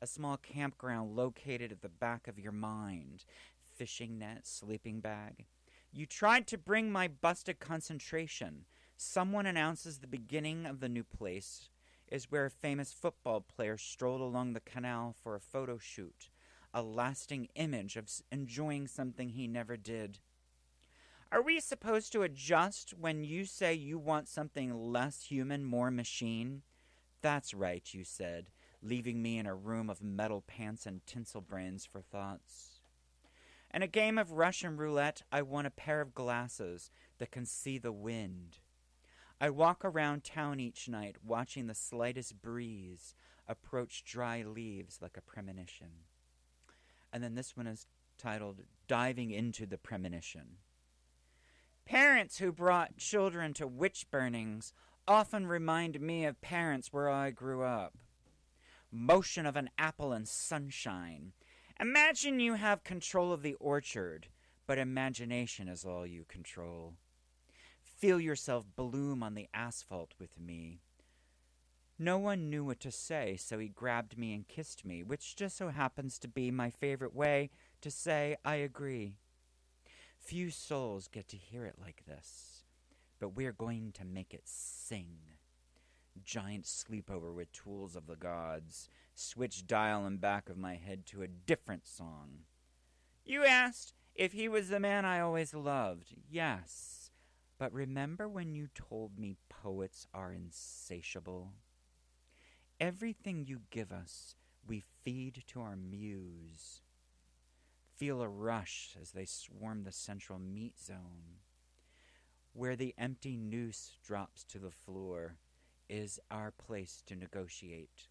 a small campground located at the back of your mind, fishing net, sleeping bag. You tried to bring my busted concentration. Someone announces the beginning of the new place is where a famous football player strolled along the canal for a photo shoot, a lasting image of enjoying something he never did. Are we supposed to adjust when you say you want something less human, more machine? That's right, you said, leaving me in a room of metal pants and tinsel brains for thoughts. In a game of Russian roulette, I won a pair of glasses that can see the wind. I walk around town each night, watching the slightest breeze approach dry leaves like a premonition. And then this one is titled, Diving into the Premonition. Parents who brought children to witch burnings often remind me of parents where I grew up. Motion of an apple in sunshine. Imagine you have control of the orchard, but imagination is all you control. Feel yourself bloom on the asphalt with me. No one knew what to say, so he grabbed me and kissed me, which just so happens to be my favorite way to say I agree. Few souls get to hear it like this, but we're going to make it sing. Giant sleepover with tools of the gods. Switch dial in back of my head to a different song. You asked if he was the man I always loved. Yes, but remember when you told me poets are insatiable? Everything you give us, we feed to our muse. Feel a rush as they swarm the central meat zone. Where the empty noose drops to the floor is our place to negotiate.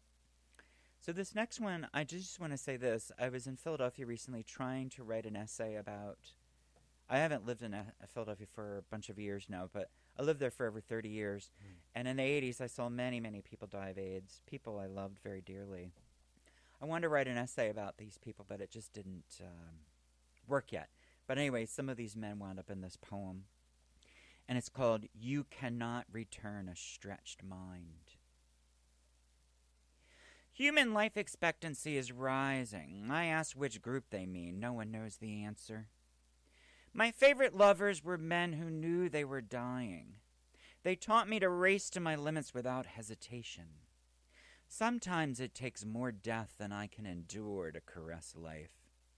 So this next one, I just want to say this. I was in Philadelphia recently trying to write an essay about... I haven't lived in Philadelphia for a bunch of years now, but I lived there for over 30 years. And in the 80s, I saw many, many people die of AIDS, people I loved very dearly. I wanted to write an essay about these people, but it just didn't work yet. But anyway, some of these men wound up in this poem. And it's called, You Cannot Return a Stretched Mind. Human life expectancy is rising. I ask which group they mean. No one knows the answer. My favorite lovers were men who knew they were dying. They taught me to race to my limits without hesitation. Sometimes it takes more death than I can endure to caress life.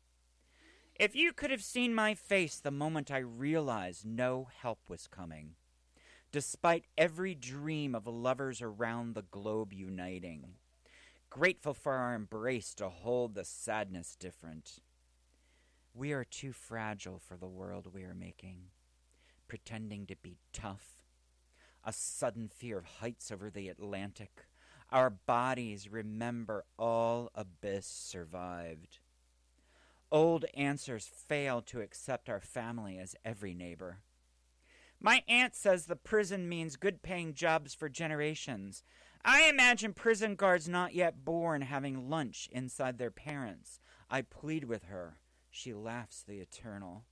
If you could have seen my face the moment I realized no help was coming, despite every dream of lovers around the globe uniting, grateful for our embrace to hold the sadness different. We are too fragile for the world we are making, pretending to be tough. A sudden fear of heights over the Atlantic. Our bodies remember all abyss survived. Old answers fail to accept our family as every neighbor. My aunt says the prison means good-paying jobs for generations. I imagine prison guards not yet born having lunch inside their parents. I plead with her. She laughs the eternal.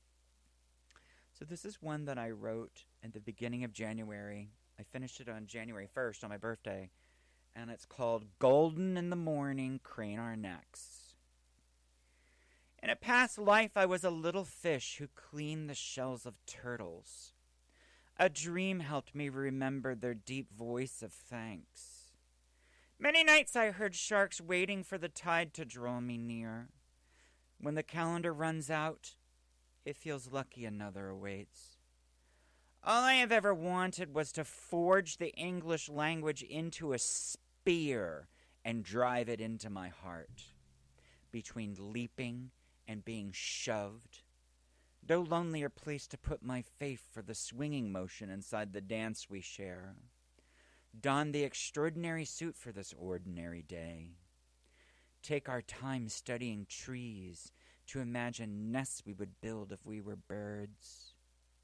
So this is one that I wrote at the beginning of January. I finished it on January 1st on my birthday. And it's called Golden in the Morning, Crane Our Necks. In a past life, I was a little fish who cleaned the shells of turtles. A dream helped me remember their deep voice of thanks. Many nights I heard sharks waiting for the tide to draw me near. When the calendar runs out, it feels lucky another awaits. All I have ever wanted was to forge the English language into a spear and drive it into my heart. Between leaping and being shoved, no lonelier place to put my faith for the swinging motion inside the dance we share. Don the extraordinary suit for this ordinary day. Take our time studying trees to imagine nests we would build if we were birds.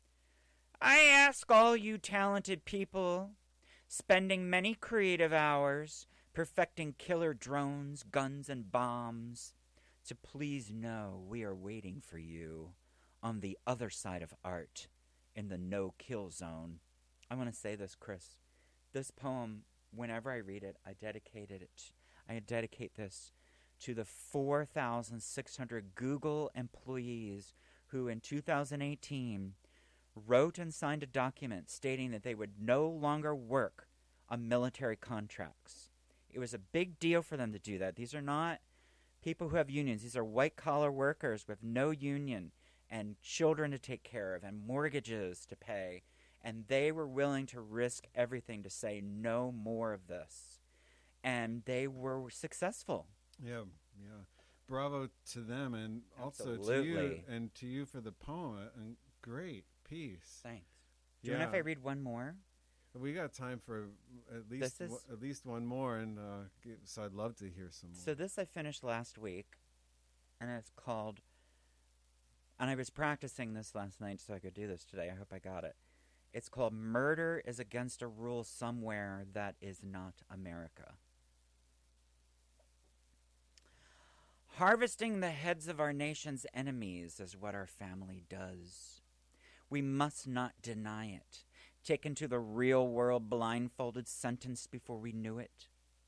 I ask all you talented people, spending many creative hours perfecting killer drones, guns, and bombs, to please know we are waiting for you on the other side of art in the no-kill zone. I want to say this, Chris. This poem, whenever I read it, I dedicate it I dedicate this to the 4,600 Google employees who in 2018 wrote and signed a document stating that they would no longer work on military contracts. It was a big deal for them to do that. These are not people who have unions. These are white-collar workers with no union and children to take care of and mortgages to pay. And they were willing to risk everything to say no more of this. And they were successful. Yeah. Bravo to them, and also to you, Absolutely. and to you for the poem. And great piece. Thanks. Do you mind if I read one more? We got time for at least one more, and so I'd love to hear some more. So this I finished last week, and it's called, and I was practicing this last night so I could do this today. I hope I got it. It's called Murder is Against a Rule Somewhere That Is Not America. Harvesting the heads of our nation's enemies is what our family does. We must not deny it. Taken to the real world blindfolded, sentenced before we knew it.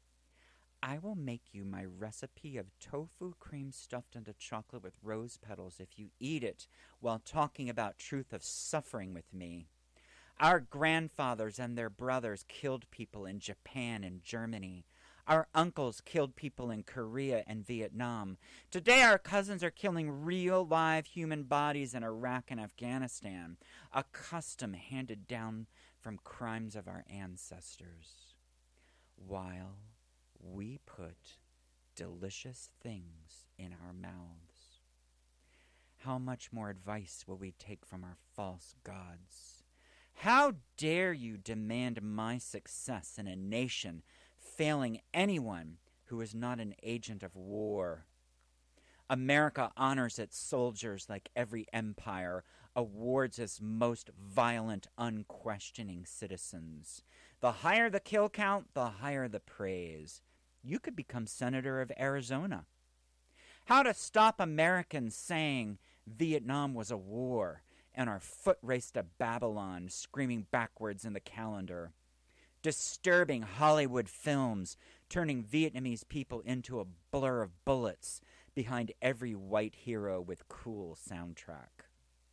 I will make you my recipe of tofu cream stuffed into chocolate with rose petals if you eat it while talking about truth of suffering with me. Our grandfathers and their brothers killed people in Japan and Germany. Our uncles killed people in Korea and Vietnam. Today our cousins are killing real live human bodies in Iraq and Afghanistan, a custom handed down from crimes of our ancestors, while we put delicious things in our mouths. How much more advice will we take from our false gods? How dare you demand my success in a nation failing anyone who is not an agent of war? America honors its soldiers like every empire, awards its most violent, unquestioning citizens. The higher the kill count, the higher the praise. You could become Senator of Arizona. How to stop Americans saying Vietnam was a war and our foot race to Babylon, screaming backwards in the calendar. Disturbing Hollywood films, turning Vietnamese people into a blur of bullets behind every white hero with cool soundtrack.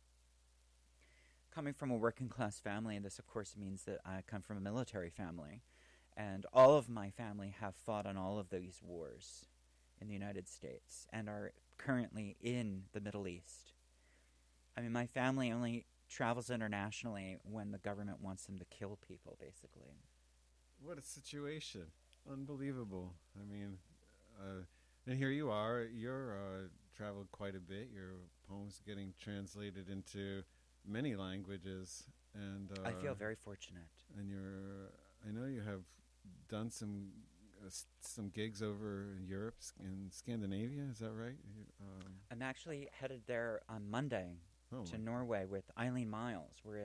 Coming from a working class family, and this of course means that I come from a military family, and all of my family have fought on all of these wars in the United States and are currently in the Middle East. I mean, my family only travels internationally when the government wants them to kill people, basically. What a situation. Unbelievable. I mean, and here you are. You're traveled quite a bit. Your poems getting translated into many languages. And I feel very fortunate. And I know you have done some gigs over in Europe, in Scandinavia. Is that right? I'm actually headed there on Monday to Norway with Eileen Miles. We're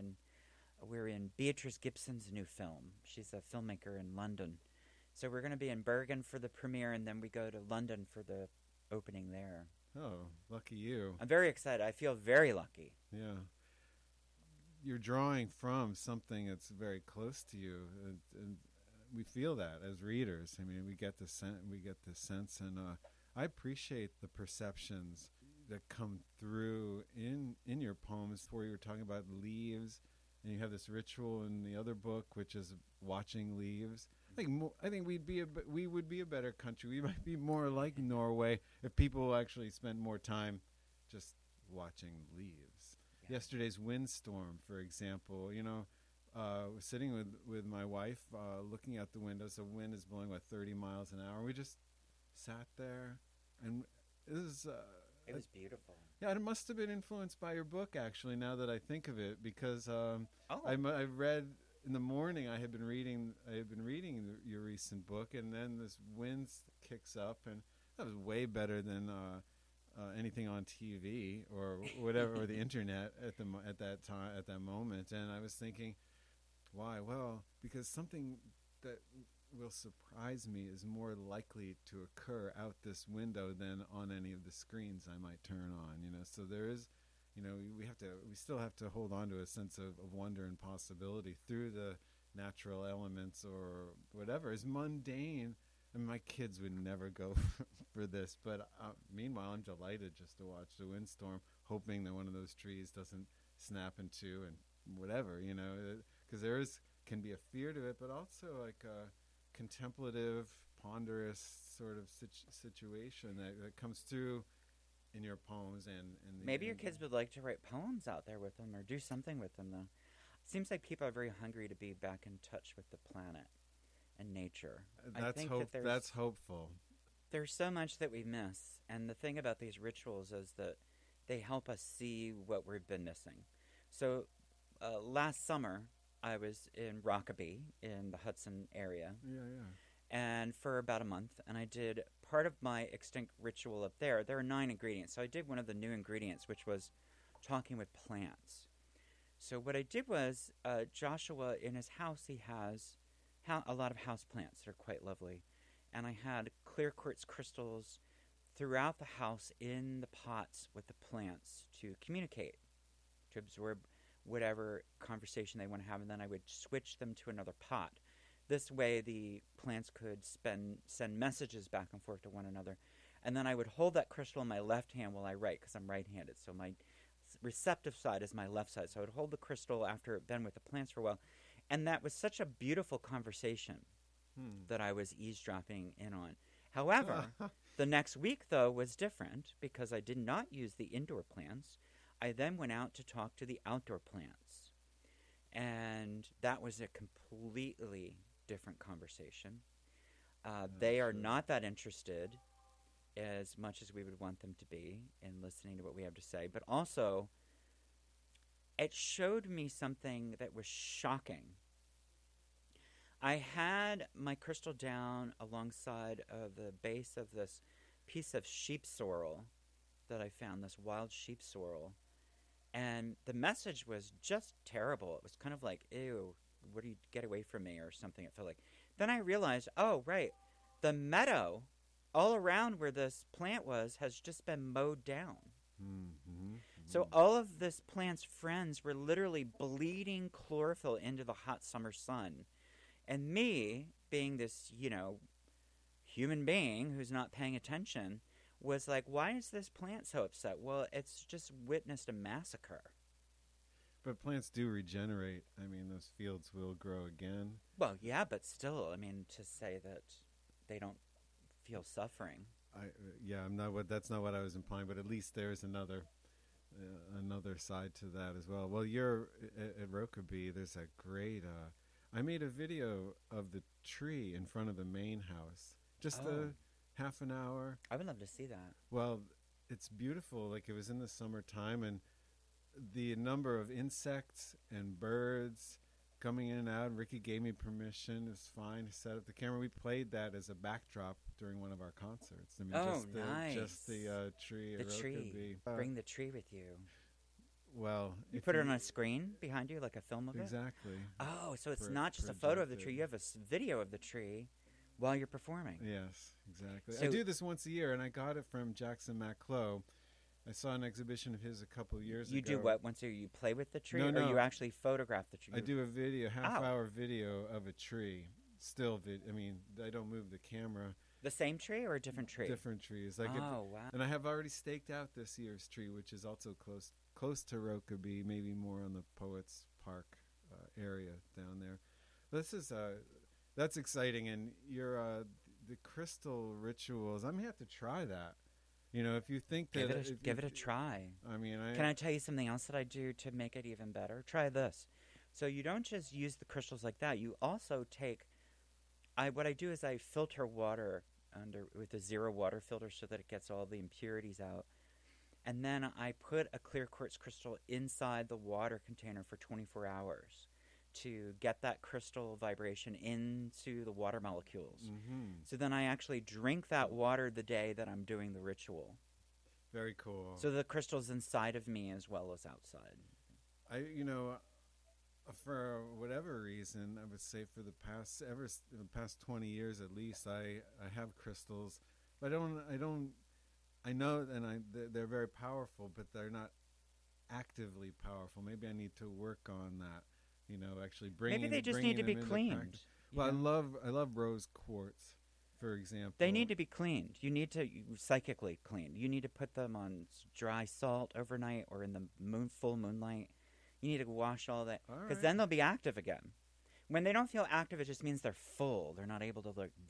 in Beatrice Gibson's new film. She's a filmmaker in London. So we're going to be in Bergen for the premiere, and then we go to London for the opening there. Oh, lucky you. I'm very excited. I feel very lucky. Yeah. You're drawing from something that's very close to you, and we feel that as readers. I mean, we get the sense, and I appreciate the perceptions that come through in your poems, where you were talking about leaves, and you have this ritual in the other book, which is watching leaves. I think we would be a better country. We might be more like Norway if people actually spend more time just watching leaves. Yeah. Yesterday's windstorm, for example, was sitting with my wife, looking out the windows. The wind is blowing 30 miles an hour. We just sat there, and it was beautiful. Yeah, it must have been influenced by your book, actually, now that I think of it, because I read in the morning. I had been reading your recent book, and then this wind kicks up, and that was way better than anything on TV or whatever, or the internet at that moment. And I was thinking, why? Well, because something that will surprise me is more likely to occur out this window than on any of the screens I might turn on. So there is, we still have to hold on to a sense of wonder and possibility through the natural elements or whatever. As mundane I mean, my kids would never go for this, but meanwhile, I'm delighted just to watch the windstorm, hoping that one of those trees doesn't snap in two and whatever, because can be a fear to it, but also like a contemplative, ponderous sort of situation that comes through in your poems and maybe your kids would like to write poems out there with them or do something with them, though. It seems like people are very hungry to be back in touch with the planet and nature. That's hopeful. There's so much that we miss, and the thing about these rituals is that they help us see what we've been missing. So last summer, I was in Rokeby in the Hudson area. Yeah. And for about a month, and I did part of my extinct ritual up there. There are 9 ingredients. So I did one of the new ingredients, which was talking with plants. So what I did was, Joshua, in his house, he has a lot of house plants that are quite lovely. And I had clear quartz crystals throughout the house in the pots with the plants to communicate, to absorb whatever conversation they want to have, and then I would switch them to another pot. This way the plants could send messages back and forth to one another. And then I would hold that crystal in my left hand while I write, because I'm right-handed, so my receptive side is my left side. So I would hold the crystal after it been with the plants for a while. And that was such a beautiful conversation that I was eavesdropping in on. However, the next week, though, was different because I did not use the indoor plants. I then went out to talk to the outdoor plants. And that was a completely different conversation. They are not that interested as much as we would want them to be in listening to what we have to say. But also, it showed me something that was shocking. I had my crystal down alongside of the base of this piece of sheep sorrel that I found, this wild sheep sorrel. And the message was just terrible. It was kind of like, ew, what do you get away from me or something, it felt like. Then I realized, oh, right, the meadow all around where this plant was has just been mowed down. So all of this plant's friends were literally bleeding chlorophyll into the hot summer sun. And me, being this, human being who's not paying attention, was like, why is this plant so upset? Well, it's just witnessed a massacre. But plants do regenerate. I mean, those fields will grow again. Well, yeah, but still, I mean, to say that they don't feel suffering. That's not what I was implying, but at least there's another side to that as well. Well, you're at Rokeby. There's a great... I made a video of the tree in front of the main house. Just a half an hour. I would love to see that. Well, it's beautiful. Like, it was in the summertime, and the number of insects and birds coming in and out. Ricky gave me permission. It was fine to set up the camera. We played that as a backdrop during one of our concerts. I mean, nice. Just the tree. The tree. Bring the tree with you. Well, you put it on a screen behind you, like a film of it? Exactly. Oh, so it's not just a photo of the tree. You have a video of the tree while you're performing. Yes, exactly. So I do this once a year, and I got it from Jackson Maclow. I saw an exhibition of his a couple of years ago. You do what once a year? You play with the tree, or you actually photograph the tree? I do a video, half-hour video of a tree. I mean, I don't move the camera. The same tree or a different tree? Different trees. Wow. And I have already staked out this year's tree, which is also close to Rokeby, maybe more on the Poets Park area down there. That's exciting, and the crystal rituals. I may have to try that. If you think that give it a try. I mean, can I tell you something else that I do to make it even better? Try this. So you don't just use the crystals like that. You also take. What I do is I filter water with a zero water filter so that it gets all the impurities out. And then I put a clear quartz crystal inside the water container for 24 hours to get that crystal vibration into the water molecules. Mm-hmm. So then I actually drink that water the day that I'm doing the ritual. Very cool. So the crystal's inside of me as well as outside. For whatever reason, I would say for the past 20 years at least, I have crystals. But I know, and they're very powerful, but they're not actively powerful. Maybe I need to work on that. Actually bringing. Maybe they just need to be cleaned. Well, I love rose quartz, for example. They need to be cleaned. You need to psychically cleaned. You need to put them on dry salt overnight or in the full moonlight. You need to wash all that because then they'll be active again. When they don't feel active, it just means they're full. They're not able to